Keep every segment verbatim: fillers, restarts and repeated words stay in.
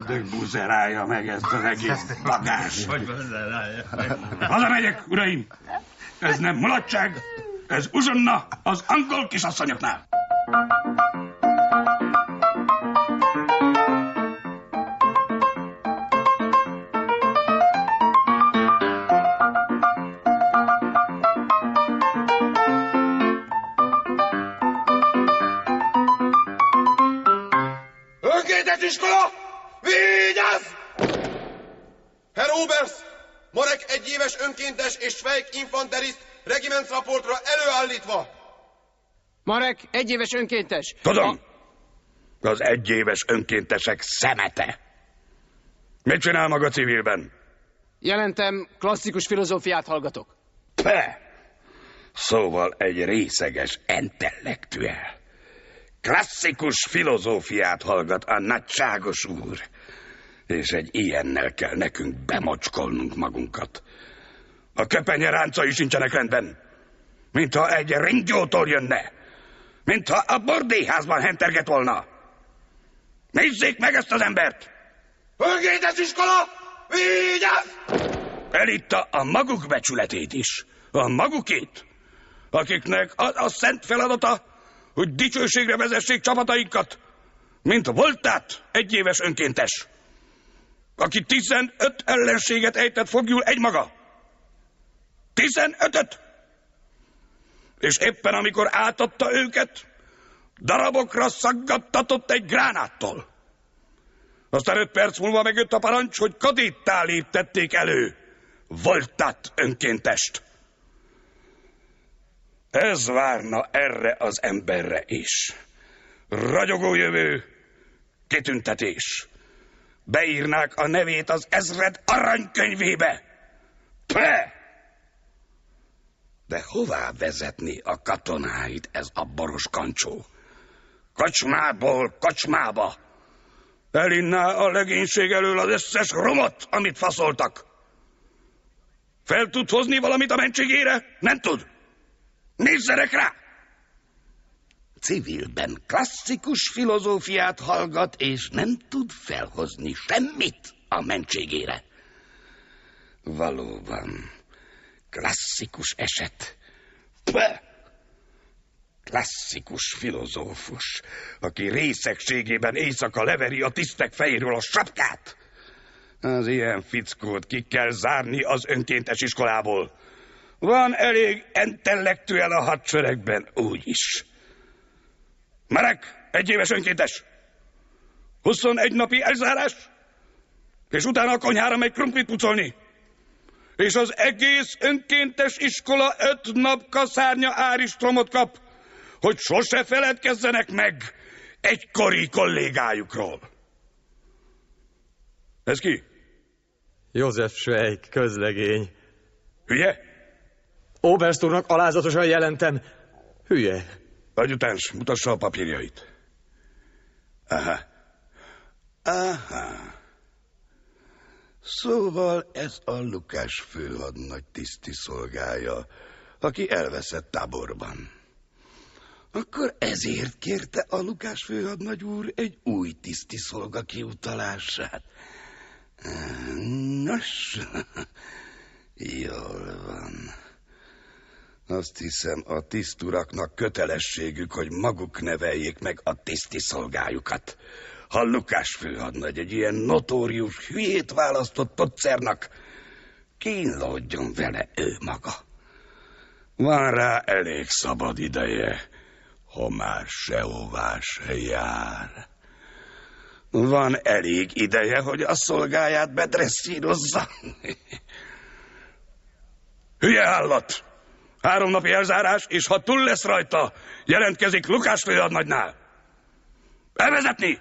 ördög buzerálja meg ezt az egész bagás. Hogy buzerálja meg? Hazamegyek, uraim! Ez nem mulatság, ez uzsonna az angol kisasszonyoknál. Önkéntes iskola! Vigyázz! Herr Oberst! Marek egyéves önkéntes és Schweig infanterist regimentsraportra előállítva! Marek egyéves önkéntes! Tudom! Az egyéves önkéntesek szemete. Mit csinál maga civilben? Jelentem, klasszikus filozófiát hallgatok. Pe! Szóval egy részeges intellektuel. Klasszikus filozófiát hallgat a nagyságos úr. És egy ilyennel kell nekünk bemocskolnunk magunkat. A köpenye ráncai sincsenek rendben. Mintha egy ringyótól jönne. Mintha a bordélyházban henterget volna. Nézzék meg ezt az embert! Önkéntes iskola! Vigyázz! Elitta a maguk becsületét is. A magukét. Akiknek az a szent feladata, hogy dicsőségre vezessék csapatainkat, mint voltát egyéves önkéntes, aki tizenöt ellenséget ejtett fogjul egymaga. Tizenötöt! És éppen amikor átadta őket, darabokra szaggattatott egy gránáttól. Aztán öt perc múlva megjött a parancs, hogy kadéttá léptették elő voltát önkéntest. Ez várna erre az emberre is. Ragyogó jövő, kitüntetés. Beírnák a nevét az ezred aranykönyvébe. Peh! De hová vezetni a katonáit ez a boros kancsó? Kocsmából kocsmába. Elinná a legénység elől az összes romot, amit faszoltak. Fel tud hozni valamit a mentségére? Nem tud. Nézzenek rá! Civilben klasszikus filozófiát hallgat, és nem tud felhozni semmit a mentségére. Valóban, klasszikus eset. Pah! Klasszikus filozófus, aki részegségében éjszaka leveri a tisztek fejéről a sapkát. Az ilyen fickót ki kell zárni az önkéntes iskolából. Van elég intellektuel a hadseregben úgyis. Marek, egyéves önkéntes. huszonegy napi elzárás, és utána a konyhára megy krumplit pucolni. És az egész önkéntes iskola öt nap kaszárnya áristromot kap, hogy sose feledkezzenek meg egykori kollégájukról. Ez ki? József Schweig, közlegény. Hülye? Oberst úrnak alázatosan jelentem. Hülye. Adjutáns, mutassa a papírjait. Aha. Aha. Szóval ez a Lukás főhadnagy tiszti szolgája, aki elveszett táborban. Akkor ezért kérte a Lukás főhadnagy úr egy új tiszti szolga kiutalását. Nos, jól van. Azt hiszem, a tiszturaknak kötelességük, hogy maguk neveljék meg a tiszti szolgájukat. Ha Lukás főhadnagy egy ilyen notórius hülyét választott tocszernak, kínlódjon vele ő maga. Van rá elég szabad ideje, ha már sehová se jár. Van elég ideje, hogy a szolgáját bedresszírozza. Hülye állat! Három napi elzárás, és ha túl lesz rajta, jelentkezik Lukás főhadnagynál. Elvezetni!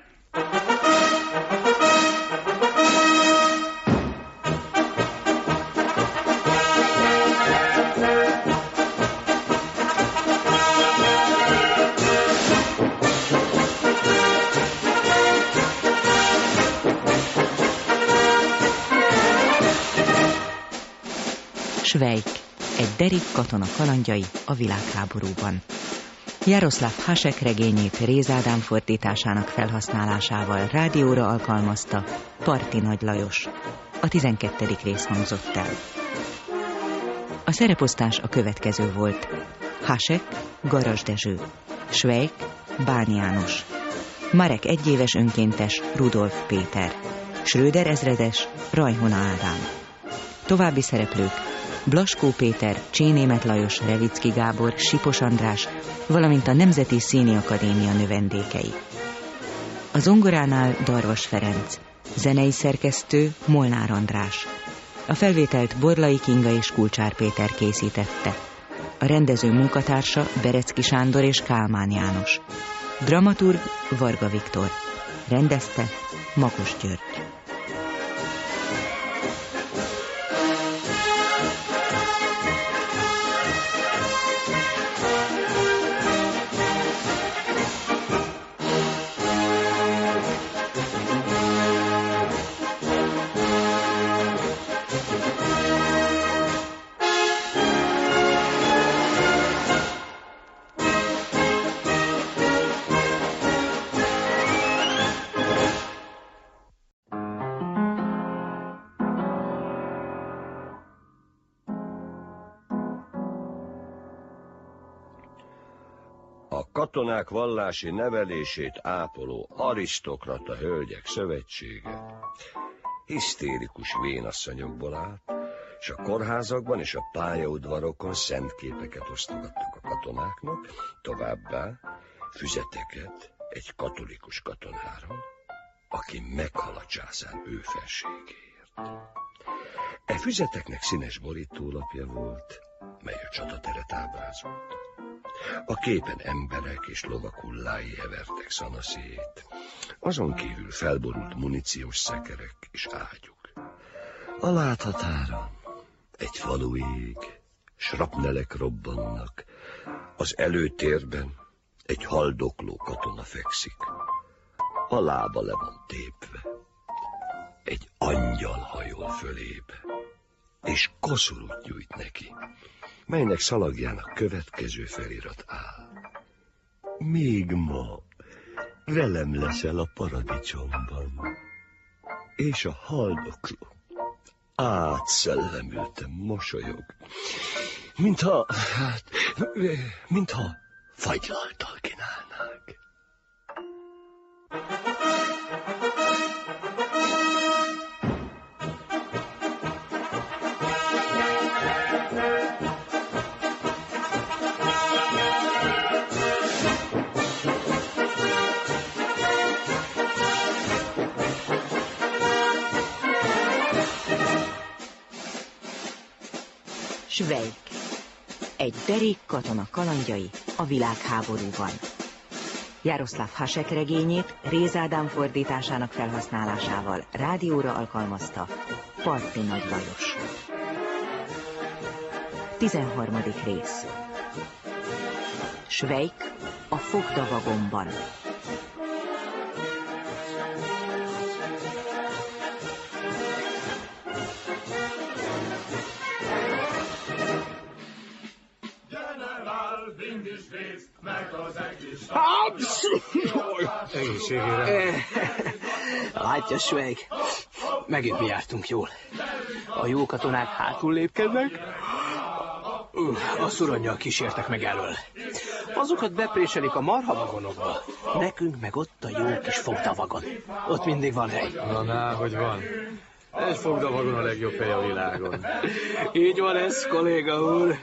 Schweig, egy derék katona kalandjai a világháborúban. Jaroszláv Hasek regényét Réz Ádám fordításának felhasználásával rádióra alkalmazta Parti Nagy Lajos. A tizenkettedik rész hangzott el. A szereposztás a következő volt: Hasek, Garas Dezső, Svejk, Bán János, Marek egyéves önkéntes, Rudolf Péter, Schröder ezredes, Rajhona Ádám. További szereplők: Blaskó Péter, Csénémet Lajos, Revicki Gábor, Sipos András, valamint a Nemzeti Színi Akadémia növendékei. A zongoránál Darvas Ferenc, zenei szerkesztő Molnár András. A felvételt Borlai Kinga és Kulcsár Péter készítette. A rendező munkatársa Berecki Sándor és Kálmán János. Dramaturg Varga Viktor. Rendezte Makos György. Katonák vallási nevelését ápoló arisztokrata hölgyek szövetsége hisztérikus vénasszonyokból állt, és a kórházakban és a pályaudvarokon szent képeket osztogattak a katonáknak, továbbá füzeteket egy katolikus katonára, aki meghal a császár őfelségéért. E füzeteknek színes borítólapja volt, mely a csatateret ábrázolta. A képen emberek és lovak hullái hevertek szanaszét, azon kívül felborult muníciós szekerek és ágyuk. A láthatáron egy falu ég, srapnelek robbannak, az előtérben egy haldokló katona fekszik, a lába le van tépve, egy angyal hajol fölébe, és koszorút nyújt neki, melynek szalagjának következő felirat áll. Még ma velem leszel a paradicsomban, és a haldokló átszellemülten mosolyog, mintha, hát, mintha fagylaltal kínálnák. Svejk. Egy derék katona kalandjai a világháborúban. Jaroszláv Hasek regényét Réz Ádám fordításának felhasználásával rádióra alkalmazta Parti Nagy Lajos. tizenharmadik rész. Svejk a fogdavagonban. Egészségére. Látja, Svejk, megint mi jártunk jól. A jó katonák hátul lépkednek, a szuronnyal kísértek meg elől. Azokat bepréselik a marhavagonokba, nekünk meg ott a jó kis fogdavagon. Ott mindig van hely. Na, ná, hogy van. Egy fogdavagon a legjobb hely a világon. Így van ez, kolléga úr.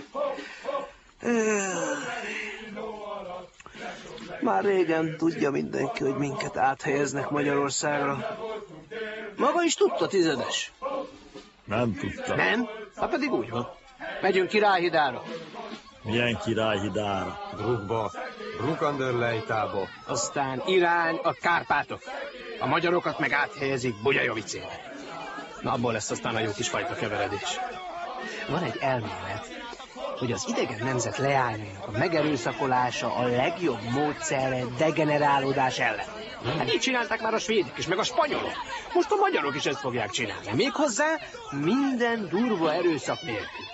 Már régen tudja mindenki, hogy minket áthelyeznek Magyarországra. Maga is tudta, tizedes? Nem tudta. Nem? Hát pedig úgy van. Megyünk Királyhidára. Milyen Királyhidára? Bruckba, Bruckanderleitába. Aztán irány a Kárpátok. A magyarokat meg áthelyezik Bugyajovicébe. Na, abból lesz aztán a jó kis fajta keveredés. Van egy elmélet, hogy az idegen nemzet leányainak a megerőszakolása a legjobb módszere degenerálódás ellen. Hát így csinálták már a svédek is, meg a spanyolok. Most a magyarok is ezt fogják csinálni. Méghozzá minden durva erőszak nélkül.